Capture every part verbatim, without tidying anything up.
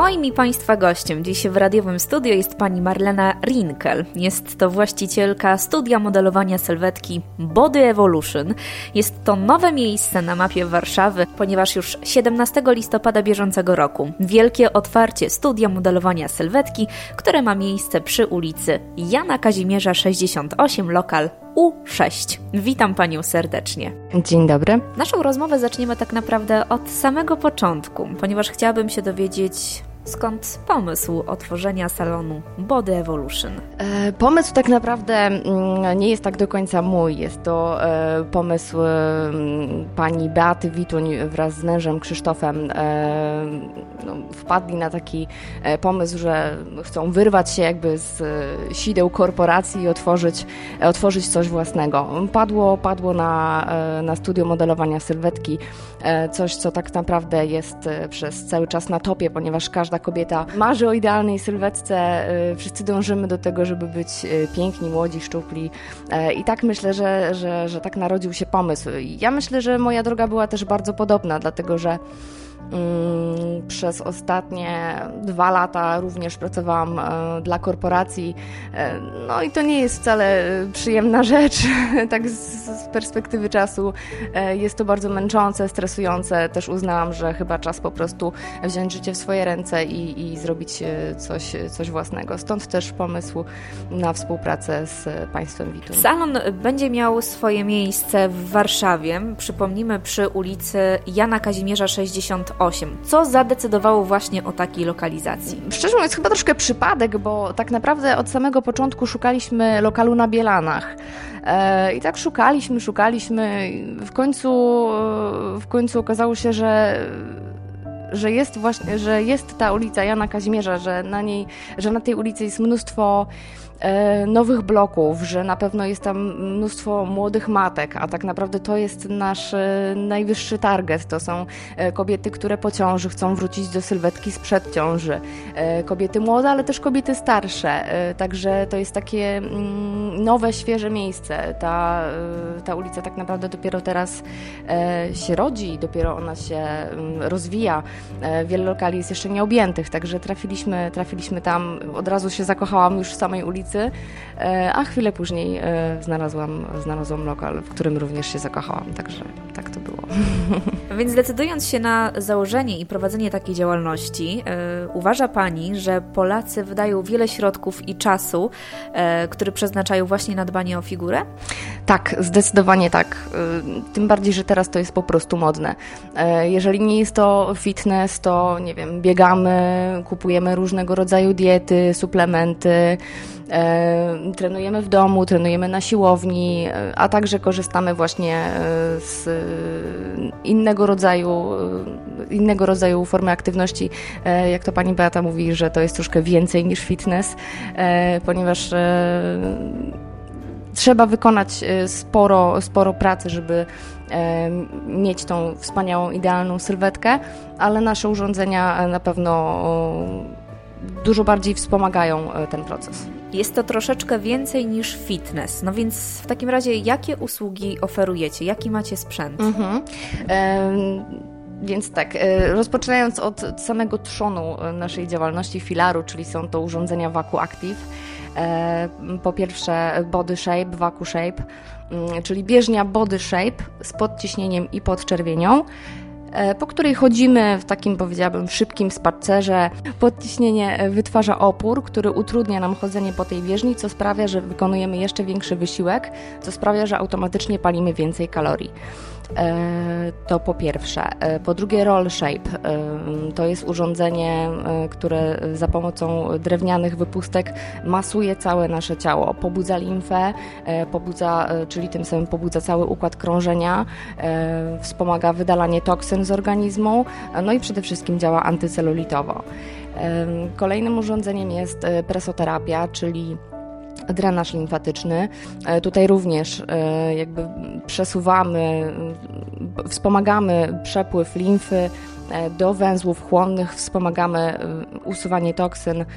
Moim i Państwa gościem dziś w radiowym studio jest pani Marlena Rinkel. Jest to właścicielka studia modelowania sylwetki Body Evolution. Jest to nowe miejsce na mapie Warszawy, ponieważ już siedemnastego listopada bieżącego roku wielkie otwarcie studia modelowania sylwetki, które ma miejsce przy ulicy Jana Kazimierza sześćdziesiąt osiem, lokal U sześć. Witam Panią serdecznie. Dzień dobry. Naszą rozmowę zaczniemy tak naprawdę od samego początku, ponieważ chciałabym się dowiedzieć, skąd pomysł otworzenia salonu Body Evolution? E, pomysł tak naprawdę mm, nie jest tak do końca mój. Jest to e, pomysł e, pani Beaty Wituń wraz z mężem Krzysztofem. E, no, wpadli na taki e, pomysł, że chcą wyrwać się jakby z e, sideł korporacji i otworzyć, e, otworzyć coś własnego. Padło, padło na, e, na studio modelowania sylwetki e, coś, co tak naprawdę jest e, przez cały czas na topie, ponieważ każda kobieta marzy o idealnej sylwetce, wszyscy dążymy do tego, żeby być piękni, młodzi, szczupli i tak myślę, że, że, że tak narodził się pomysł. Ja myślę, że moja droga była też bardzo podobna, dlatego że Mm, przez ostatnie dwa lata również pracowałam e, dla korporacji, e, no i to nie jest wcale przyjemna rzecz, tak z, z perspektywy czasu e, jest to bardzo męczące, stresujące. Też uznałam, że chyba czas po prostu wziąć życie w swoje ręce i, i zrobić coś, coś własnego. Stąd też pomysł na współpracę z państwem Wituń. Salon będzie miał swoje miejsce w Warszawie, przypomnijmy przy ulicy Jana Kazimierza sześćdziesiąt osiem. Co zadecydowało właśnie o takiej lokalizacji? Szczerze mówiąc, chyba troszkę przypadek, bo tak naprawdę od samego początku szukaliśmy lokalu na Bielanach. E, I tak szukaliśmy, szukaliśmy. W końcu, w końcu okazało się, że że jest właśnie, że jest ta ulica Jana Kazimierza, że na niej, że na tej ulicy jest mnóstwo e, nowych bloków, że na pewno jest tam mnóstwo młodych matek, a tak naprawdę to jest nasz e, najwyższy target. To są e, kobiety, które po ciąży chcą wrócić do sylwetki sprzed ciąży. E, kobiety młode, ale też kobiety starsze. E, także to jest takie mm, nowe, świeże miejsce. Ta, e, ta ulica tak naprawdę dopiero teraz e, się rodzi, dopiero ona się mm, rozwija. Wiele lokali jest jeszcze nieobjętych, także trafiliśmy, trafiliśmy tam, od razu się zakochałam już w samej ulicy, a chwilę później znalazłam, znalazłam lokal, w którym również się zakochałam, także tak to było. Więc decydując się na założenie i prowadzenie takiej działalności, yy, uważa Pani, że Polacy wydają wiele środków i czasu, yy, który przeznaczają właśnie na dbanie o figurę? Tak, zdecydowanie tak. Yy, tym bardziej, że teraz to jest po prostu modne. Yy, jeżeli nie jest to fitness, to nie wiem, biegamy, kupujemy różnego rodzaju diety, suplementy, E, trenujemy w domu, trenujemy na siłowni, a także korzystamy właśnie z innego rodzaju, innego rodzaju formy aktywności. E, jak to pani Beata mówi, że to jest troszkę więcej niż fitness, e, ponieważ e, trzeba wykonać sporo, sporo pracy, żeby e, mieć tą wspaniałą, idealną sylwetkę, ale nasze urządzenia na pewno dużo bardziej wspomagają ten proces. Jest to troszeczkę więcej niż fitness. No więc w takim razie jakie usługi oferujecie? Jaki macie sprzęt? Mhm. E, Więc tak, rozpoczynając od samego trzonu naszej działalności, filaru, czyli są to urządzenia Waku Active. Po pierwsze Body Shape, Waku Shape, czyli bieżnia Body Shape z podciśnieniem i podczerwienią, po której chodzimy w takim, powiedziałabym, szybkim spacerze. Podciśnienie wytwarza opór, który utrudnia nam chodzenie po tej bieżni, co sprawia, że wykonujemy jeszcze większy wysiłek, co sprawia, że automatycznie palimy więcej kalorii. To po pierwsze. Po drugie Roll Shape. To jest urządzenie, które za pomocą drewnianych wypustek masuje całe nasze ciało. Pobudza limfę, pobudza, czyli tym samym pobudza cały układ krążenia, wspomaga wydalanie toksyn z organizmu, no i przede wszystkim działa antycelulitowo. Kolejnym urządzeniem jest presoterapia, czyli drenaż limfatyczny. Tutaj również jakby przesuwamy, wspomagamy przepływ limfy do węzłów chłonnych, wspomagamy usuwanie toksyn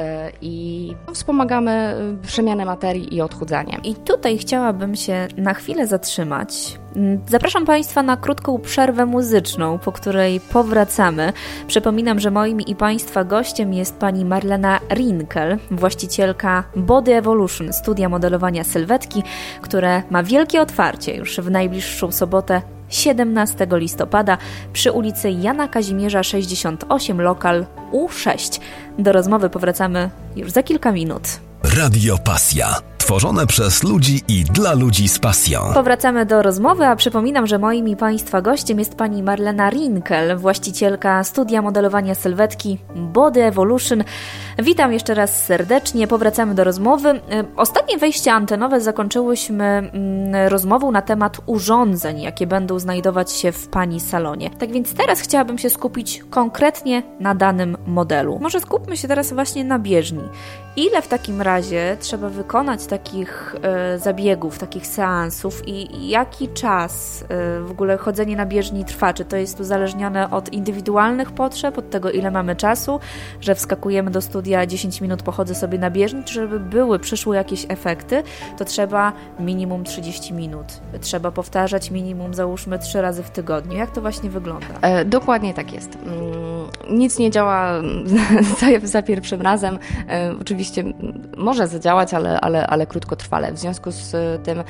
i wspomagamy przemianę materii i odchudzanie. I tutaj chciałabym się na chwilę zatrzymać, Zapraszam Państwa na krótką przerwę muzyczną, po której powracamy. Przypominam, że moim i Państwa gościem jest pani Marlena Rinkel, właścicielka Body Evolution, studia modelowania sylwetki, które ma wielkie otwarcie już w najbliższą sobotę siedemnastego listopada przy ulicy Jana Kazimierza sześćdziesiąt osiem, lokal U sześć. Do rozmowy powracamy już za kilka minut. Radio Pasja. Tworzone przez ludzi i dla ludzi z pasją. Powracamy do rozmowy, a przypominam, że moim i Państwa gościem jest pani Marlena Rinkel, właścicielka studia modelowania sylwetki Body Evolution. Witam jeszcze raz serdecznie, powracamy do rozmowy. Ostatnie wejście antenowe zakończyłyśmy rozmową na temat urządzeń, jakie będą znajdować się w pani salonie. Tak więc teraz chciałabym się skupić konkretnie na danym modelu. Może skupmy się teraz właśnie na bieżni. Ile w takim razie trzeba wykonać takich e, zabiegów, takich seansów i jaki czas e, w ogóle chodzenie na bieżni trwa? Czy to jest uzależnione od indywidualnych potrzeb, od tego, ile mamy czasu, że wskakujemy do studia, dziesięć minut pochodzę sobie na bieżni, czy żeby były, przyszły jakieś efekty, to trzeba minimum trzydzieści minut. Trzeba powtarzać minimum, załóżmy, trzy razy w tygodniu. Jak to właśnie wygląda? E, dokładnie tak jest. Nic nie działa za, za pierwszym razem. E, oczywiście może zadziałać, ale, ale, ale krótkotrwale. W związku z tym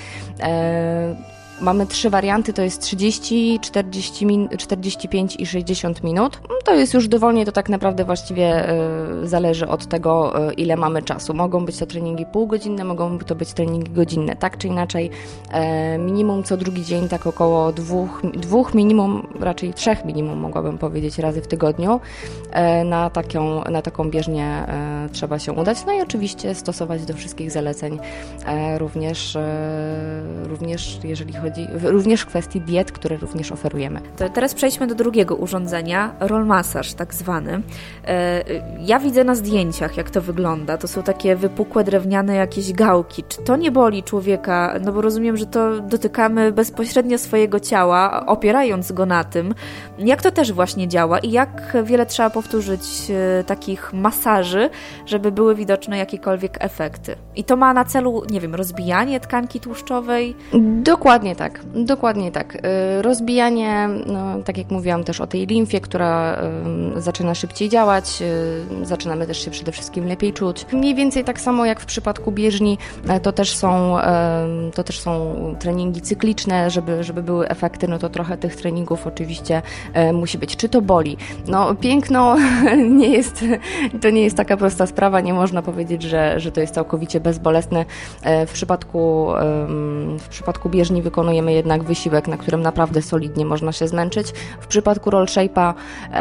e, mamy trzy warianty, to jest trzydzieści, czterdzieści, czterdzieści pięć i sześćdziesiąt minut. To jest już dowolnie, to tak naprawdę właściwie y, zależy od tego, y, ile mamy czasu. Mogą być to treningi półgodzinne, mogą to być treningi godzinne. Tak czy inaczej, y, minimum co drugi dzień, tak około dwóch, dwóch minimum, raczej trzech minimum, mogłabym powiedzieć, razy w tygodniu. Y, na, taką, na taką bieżnię y, trzeba się udać. No i oczywiście stosować do wszystkich zaleceń, y, również, y, również jeżeli chodzi również w kwestii diet, które również oferujemy. To teraz przejdźmy do drugiego urządzenia, roll massage tak zwany. Ja widzę na zdjęciach, jak to wygląda. To są takie wypukłe drewniane jakieś gałki. Czy to nie boli człowieka? No bo rozumiem, że to dotykamy bezpośrednio swojego ciała, opierając go na tym. Jak to też właśnie działa i jak wiele trzeba powtórzyć takich masaży, żeby były widoczne jakiekolwiek efekty? I to ma na celu, nie wiem, rozbijanie tkanki tłuszczowej? Dokładnie tak, dokładnie tak. Rozbijanie, no, tak jak mówiłam też o tej limfie, która y, zaczyna szybciej działać, y, zaczynamy też się przede wszystkim lepiej czuć. Mniej więcej tak samo jak w przypadku bieżni, to też są, y, to też są treningi cykliczne, żeby, żeby były efekty, no to trochę tych treningów oczywiście y, musi być. Czy to boli? No piękno nie jest, to nie jest taka prosta sprawa, nie można powiedzieć, że, że to jest całkowicie bezbolesne. Y, w przypadku, y, w przypadku bieżni wykonujemy jednak wysiłek, na którym naprawdę solidnie można się zmęczyć. W przypadku roll shape'a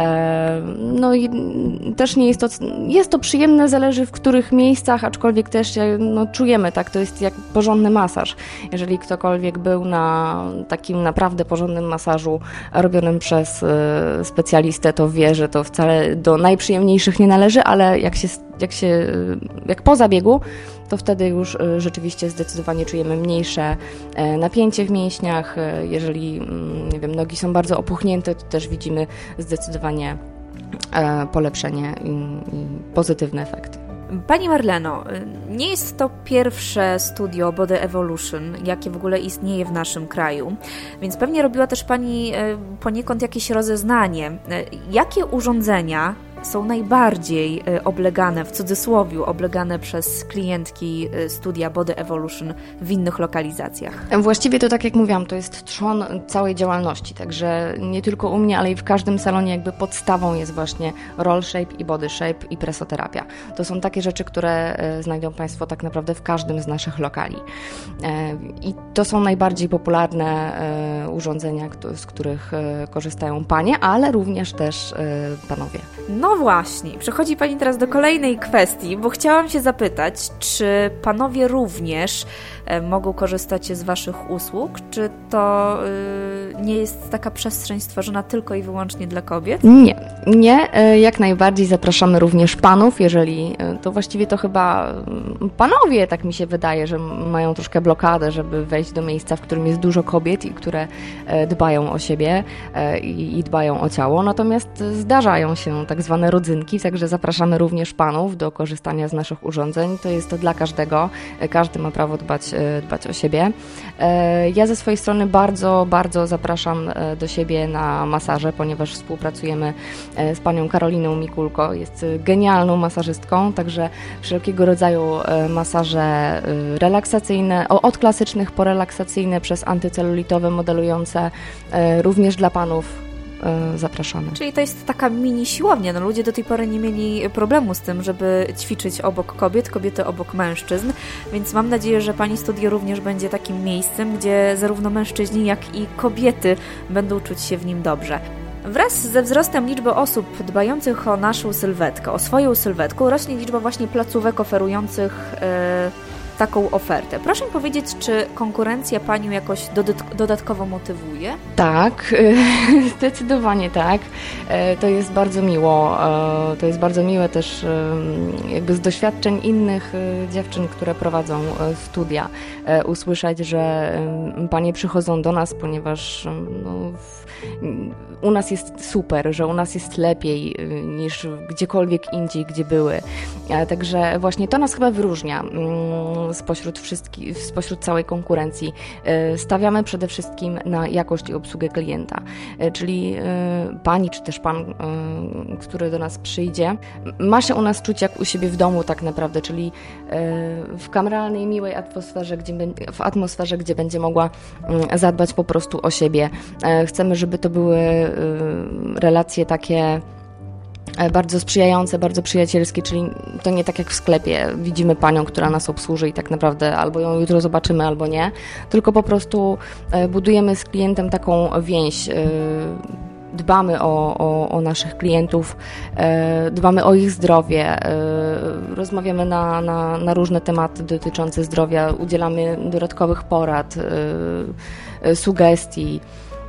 e, no i też nie jest to, jest to przyjemne, zależy w których miejscach, aczkolwiek też no, czujemy, tak, to jest jak porządny masaż. Jeżeli ktokolwiek był na takim naprawdę porządnym masażu robionym przez e, specjalistę, to wie, że to wcale do najprzyjemniejszych nie należy, ale jak się, jak się, jak po zabiegu, to wtedy już rzeczywiście zdecydowanie czujemy mniejsze napięcie w mięśniach. Jeżeli, nie wiem, nogi są bardzo opuchnięte, to też widzimy zdecydowanie polepszenie i, i pozytywny efekt. Pani Marleno, nie jest to pierwsze studio Body Evolution, jakie w ogóle istnieje w naszym kraju, więc pewnie robiła też Pani poniekąd jakieś rozeznanie. Jakie urządzenia są najbardziej oblegane, w cudzysłowie oblegane przez klientki studia Body Evolution w innych lokalizacjach? Właściwie to tak jak mówiłam, to jest trzon całej działalności, także nie tylko u mnie, ale i w każdym salonie jakby podstawą jest właśnie roll shape i body shape i presoterapia. To są takie rzeczy, które znajdą Państwo tak naprawdę w każdym z naszych lokali. I to są najbardziej popularne urządzenia, z których korzystają panie, ale również też panowie. No właśnie, przechodzi Pani teraz do kolejnej kwestii, bo chciałam się zapytać, czy Panowie również e, mogą korzystać z Waszych usług, czy to y, nie jest taka przestrzeń stworzona tylko i wyłącznie dla kobiet? Nie, nie, e, jak najbardziej zapraszamy również Panów, jeżeli e, to właściwie to chyba Panowie, tak mi się wydaje, że mają troszkę blokadę, żeby wejść do miejsca, w którym jest dużo kobiet i które e, dbają o siebie e, i, i dbają o ciało, natomiast zdarzają się tak zwane zwane rodzynki, także zapraszamy również panów do korzystania z naszych urządzeń. To jest to dla każdego, każdy ma prawo dbać, dbać o siebie. Ja ze swojej strony bardzo, bardzo zapraszam do siebie na masaże, ponieważ współpracujemy z panią Karoliną Mikulko, jest genialną masażystką, także wszelkiego rodzaju masaże relaksacyjne, od klasycznych po relaksacyjne przez antycelulitowe, modelujące, również dla panów. Zapraszamy. Czyli to jest taka mini siłownia. No, ludzie do tej pory nie mieli problemu z tym, żeby ćwiczyć obok kobiet, kobiety obok mężczyzn, więc mam nadzieję, że Pani studio również będzie takim miejscem, gdzie zarówno mężczyźni, jak i kobiety będą czuć się w nim dobrze. Wraz ze wzrostem liczby osób dbających o naszą sylwetkę, o swoją sylwetkę, rośnie liczba właśnie placówek oferujących yy, taką ofertę. Proszę mi powiedzieć, czy konkurencja Panią jakoś dodatk- dodatkowo motywuje? Tak, zdecydowanie tak. To jest bardzo miło. To jest bardzo miłe też jakby z doświadczeń innych dziewczyn, które prowadzą studia, usłyszeć, że panie przychodzą do nas, ponieważ no, u nas jest super, że u nas jest lepiej niż gdziekolwiek indziej, gdzie były. Także właśnie to nas chyba wyróżnia spośród wszystkich, spośród całej konkurencji. Stawiamy przede wszystkim na jakość i obsługę klienta, czyli pani czy też pan, który do nas przyjdzie, ma się u nas czuć jak u siebie w domu tak naprawdę, czyli w kameralnej, miłej atmosferze, gdzie, w atmosferze, gdzie będzie mogła zadbać po prostu o siebie. Chcemy, żeby to były relacje takie bardzo sprzyjające, bardzo przyjacielskie, czyli to nie tak jak w sklepie. Widzimy panią, która nas obsłuży i tak naprawdę albo ją jutro zobaczymy, albo nie, tylko po prostu budujemy z klientem taką więź. Dbamy o, o, o naszych klientów, dbamy o ich zdrowie, rozmawiamy na, na, na różne tematy dotyczące zdrowia, udzielamy dodatkowych porad, sugestii.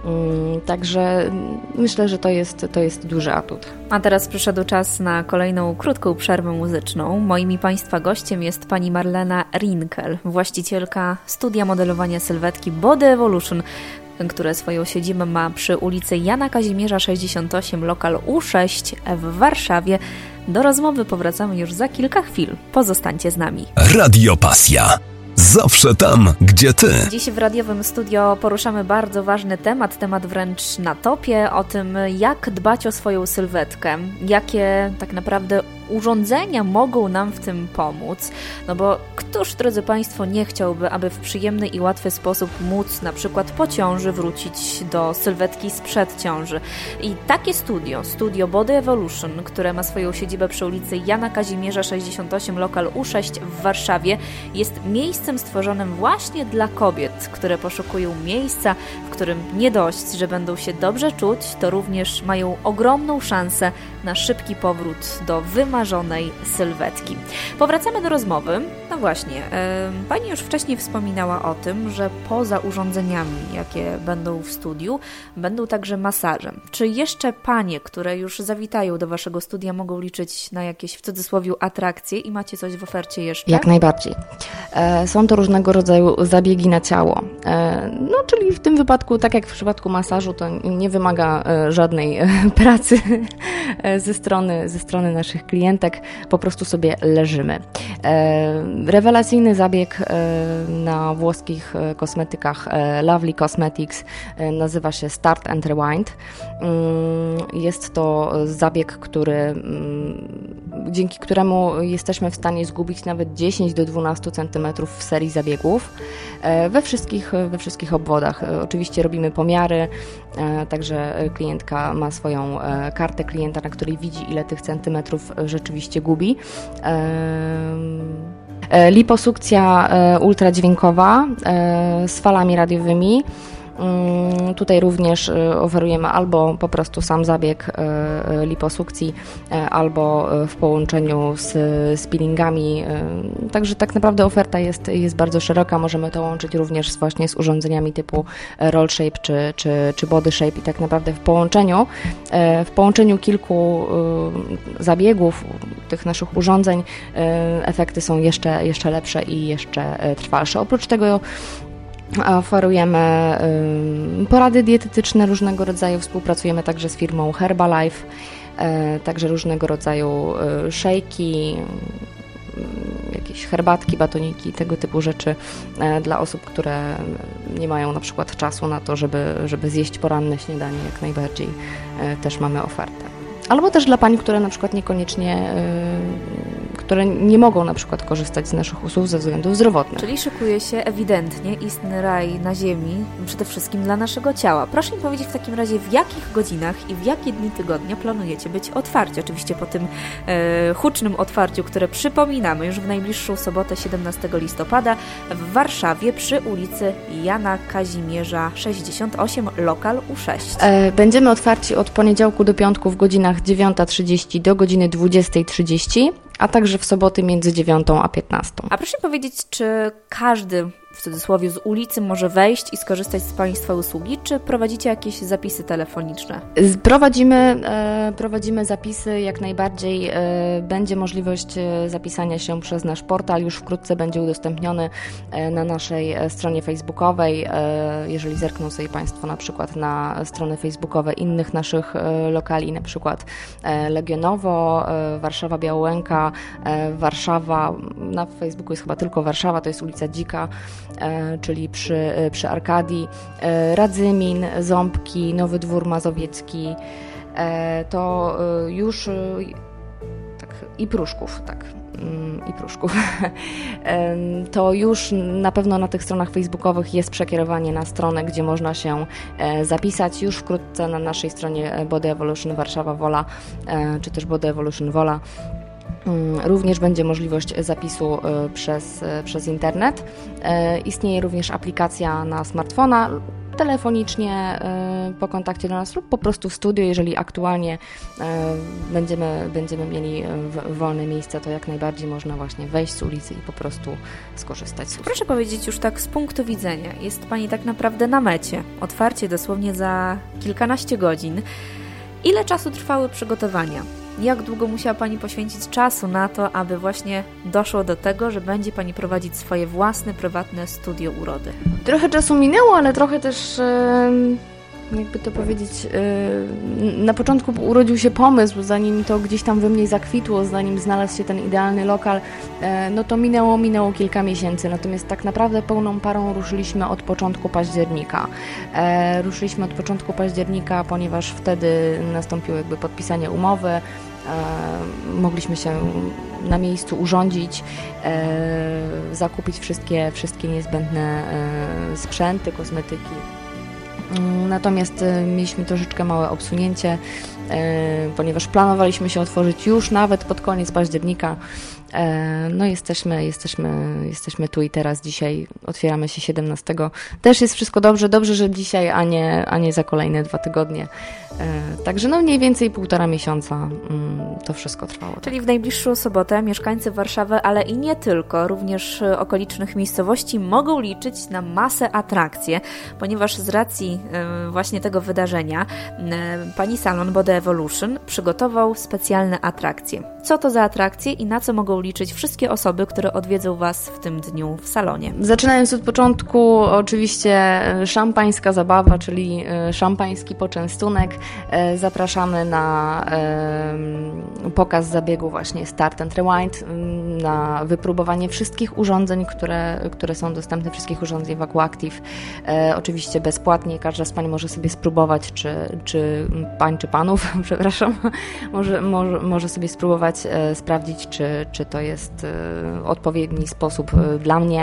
Także myślę, że to jest, to jest duży atut. A teraz przyszedł czas na kolejną krótką przerwę muzyczną. Moim i Państwa gościem jest pani Marlena Rinkel, właścicielka studia modelowania sylwetki Body Evolution, które swoją siedzibę ma przy ulicy Jana Kazimierza sześćdziesiąt osiem, lokal U sześć w Warszawie. Do rozmowy powracamy już za kilka chwil. Pozostańcie z nami. Radio Pasja. Zawsze tam, gdzie ty. Dziś w radiowym studio poruszamy bardzo ważny temat, temat wręcz na topie, o tym, jak dbać o swoją sylwetkę, jakie tak naprawdę urządzenia mogą nam w tym pomóc, no bo któż, drodzy Państwo, nie chciałby, aby w przyjemny i łatwy sposób móc na przykład po ciąży wrócić do sylwetki sprzed ciąży. I takie studio, studio Body Evolution, które ma swoją siedzibę przy ulicy Jana Kazimierza sześćdziesiąt osiem, lokal U sześć w Warszawie, jest miejscem stworzonym właśnie dla kobiet, które poszukują miejsca, w którym nie dość, że będą się dobrze czuć, to również mają ogromną szansę na szybki powrót do wymarzonej sylwetki. Powracamy do rozmowy. No właśnie, yy, Pani już wcześniej wspominała o tym, że poza urządzeniami, jakie będą w studiu, będą także masaże. Czy jeszcze Panie, które już zawitają do Waszego studia, mogą liczyć na jakieś, w cudzysłowie, atrakcje i macie coś w ofercie jeszcze? Jak najbardziej. E, są to różnego rodzaju zabiegi na ciało. E, no, czyli w tym wypadku, tak jak w przypadku masażu, to nie wymaga e, żadnej e, pracy e, ze strony, ze strony naszych klientek. Po prostu sobie leżymy. E, rewelacyjny zabieg e, na włoskich e, kosmetykach e, Lovely Cosmetics e, nazywa się Start and Rewind. E, jest to zabieg, który, e, dzięki któremu jesteśmy w stanie zgubić nawet dziesięć do dwunastu centymetrów w serii zabiegów e, we wszystkich, we wszystkich obwodach. E, oczywiście robimy pomiary, e, także klientka ma swoją e, kartę klienta, na której widzi, ile tych centymetrów rzeczywiście gubi. E, liposukcja e, ultradźwiękowa e, z falami radiowymi. Tutaj również oferujemy albo po prostu sam zabieg liposukcji, albo w połączeniu z, z peelingami. Także tak naprawdę oferta jest, jest bardzo szeroka. Możemy to łączyć również z, właśnie z urządzeniami typu Roll Shape czy, czy, czy Body Shape i tak naprawdę w połączeniu, w połączeniu kilku zabiegów tych naszych urządzeń efekty są jeszcze, jeszcze lepsze i jeszcze trwalsze. Oprócz tego oferujemy porady dietetyczne różnego rodzaju, współpracujemy także z firmą Herbalife. także różnego rodzaju szejki, jakieś herbatki, batoniki, tego typu rzeczy dla osób, które nie mają na przykład czasu na to, żeby, żeby zjeść poranne śniadanie, jak najbardziej też mamy ofertę. Albo też dla pań, które na przykład niekoniecznie, które nie mogą na przykład korzystać z naszych usług ze względów zdrowotnych. Czyli szykuje się ewidentnie istny raj na ziemi, przede wszystkim dla naszego ciała. Proszę mi powiedzieć w takim razie, w jakich godzinach i w jakie dni tygodnia planujecie być otwarci? Oczywiście po tym e, hucznym otwarciu, które przypominamy już w najbliższą sobotę siedemnastego listopada w Warszawie przy ulicy Jana Kazimierza sześćdziesiąt osiem, lokal U sześć. E, będziemy otwarci od poniedziałku do piątku w godzinach dziewiąta trzydzieści do godziny dwudziesta trzydzieści, a także w soboty między dziewiątą a piętnastą. A proszę powiedzieć, czy każdy, w cudzysłowie, z ulicy może wejść i skorzystać z Państwa usługi, czy prowadzicie jakieś zapisy telefoniczne? Prowadzimy, e, prowadzimy zapisy, jak najbardziej e, będzie możliwość zapisania się przez nasz portal, już wkrótce będzie udostępniony e, na naszej stronie facebookowej. E, jeżeli zerkną sobie Państwo na przykład na strony facebookowe innych naszych e, lokali, na przykład e, Legionowo, e, Warszawa Białołęka, e, Warszawa, na Facebooku jest chyba tylko Warszawa, to jest ulica Dzika, czyli przy, przy Arkadii, Radzymin, Ząbki, Nowy Dwór Mazowiecki, to już tak, i Pruszków, tak, i Pruszków. To już na pewno na tych stronach facebookowych jest przekierowanie na stronę, gdzie można się zapisać. Już wkrótce na naszej stronie Body Evolution Warszawa Wola, czy też Body Evolution Wola również będzie możliwość zapisu przez, przez internet. Istnieje również aplikacja na smartfona, telefonicznie po kontakcie do nas lub po prostu w studiu, jeżeli aktualnie będziemy, będziemy mieli wolne miejsce, to jak najbardziej można właśnie wejść z ulicy i po prostu skorzystać z usług. Proszę powiedzieć już tak z punktu widzenia, jest Pani tak naprawdę na mecie, otwarcie dosłownie za kilkanaście godzin. Ile czasu trwały przygotowania? Jak długo musiała Pani poświęcić czasu na to, aby właśnie doszło do tego, że będzie Pani prowadzić swoje własne, prywatne studio urody? Trochę czasu minęło, ale trochę też, jakby to powiedzieć, na początku urodził się pomysł, zanim to gdzieś tam we mnie zakwitło, zanim znalazł się ten idealny lokal, no to minęło, minęło kilka miesięcy, natomiast tak naprawdę pełną parą ruszyliśmy od początku października. Ruszyliśmy od początku października, ponieważ wtedy nastąpiło jakby podpisanie umowy, mogliśmy się na miejscu urządzić, zakupić wszystkie, wszystkie niezbędne sprzęty, kosmetyki. Natomiast mieliśmy troszeczkę małe obsunięcie, ponieważ planowaliśmy się otworzyć już nawet pod koniec października. No jesteśmy, jesteśmy, jesteśmy tu i teraz, dzisiaj otwieramy się siedemnastego. Też jest wszystko dobrze, dobrze, że dzisiaj, a nie, a nie za kolejne dwa tygodnie. Także no mniej więcej półtora miesiąca to wszystko trwało. Czyli w najbliższą sobotę mieszkańcy Warszawy, ale i nie tylko, również okolicznych miejscowości mogą liczyć na masę atrakcji, ponieważ z racji właśnie tego wydarzenia pani salon Body Evolution przygotował specjalne atrakcje. Co to za atrakcje i na co mogą liczyć wszystkie osoby, które odwiedzą Was w tym dniu w salonie? Zaczynając od początku, oczywiście szampańska zabawa, czyli szampański poczęstunek. Zapraszamy na pokaz zabiegu właśnie Start and Rewind, na wypróbowanie wszystkich urządzeń, które, które są dostępne, wszystkich urządzeń VacuActive. Oczywiście bezpłatnie, każda z Pań może sobie spróbować, czy, czy Pań, czy Panów, przepraszam, może, może, może sobie spróbować sprawdzić, czy, czy to jest odpowiedni sposób dla mnie.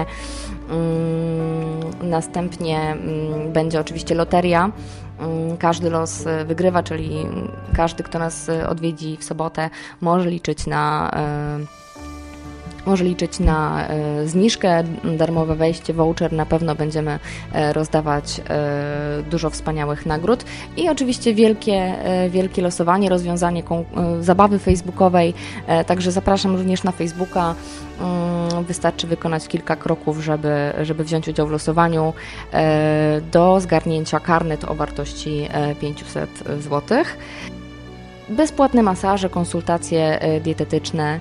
Następnie będzie oczywiście loteria. Każdy los wygrywa, czyli każdy, kto nas odwiedzi w sobotę, może liczyć na może liczyć na zniżkę, darmowe wejście, voucher, na pewno będziemy rozdawać dużo wspaniałych nagród i oczywiście wielkie, wielkie losowanie, rozwiązanie zabawy facebookowej, także zapraszam również na Facebooka. Wystarczy wykonać kilka kroków, żeby, żeby wziąć udział w losowaniu do zgarnięcia karnet o wartości pięćset złotych. Bezpłatne masaże, konsultacje dietetyczne, no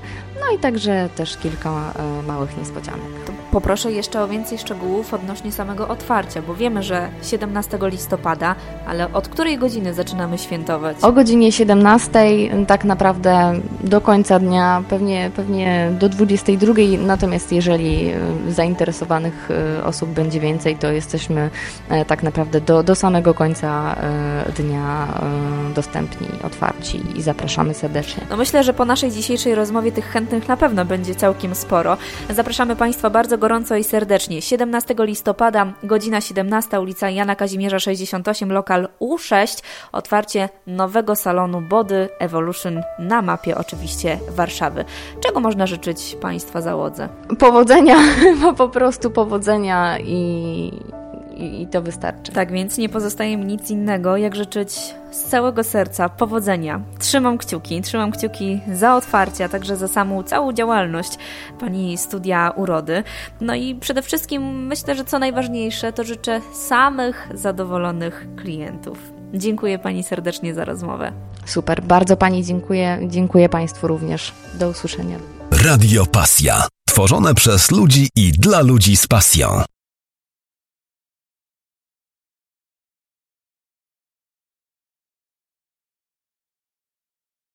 no i także też kilka małych niespodzianek. To poproszę jeszcze o więcej szczegółów odnośnie samego otwarcia, bo wiemy, że siedemnastego listopada, ale od której godziny zaczynamy świętować? O godzinie siedemnastej, tak naprawdę do końca dnia, pewnie, pewnie do dwudziestej drugiej, natomiast jeżeli zainteresowanych osób będzie więcej, to jesteśmy tak naprawdę do, do samego końca dnia dostępni, otwarci i zapraszamy serdecznie. No myślę, że po naszej dzisiejszej rozmowie tych chętnych na pewno będzie całkiem sporo. Zapraszamy Państwa bardzo gorąco i serdecznie. siedemnastego listopada, godzina siedemnasta, ulica Jana Kazimierza sześćdziesiąt osiem, lokal U sześć. Otwarcie nowego salonu Body Evolution na mapie oczywiście Warszawy. Czego można życzyć Państwa załodze? Powodzenia, po prostu powodzenia i... I to wystarczy. Tak więc nie pozostaje mi nic innego, jak życzyć z całego serca powodzenia. Trzymam kciuki, trzymam kciuki za otwarcie, a także za samą całą działalność Pani Studia Urody. No i przede wszystkim myślę, że co najważniejsze, to życzę samych zadowolonych klientów. Dziękuję Pani serdecznie za rozmowę. Super, bardzo Pani dziękuję. Dziękuję Państwu również. Do usłyszenia. Radio Pasja. Tworzone przez ludzi i dla ludzi z pasją.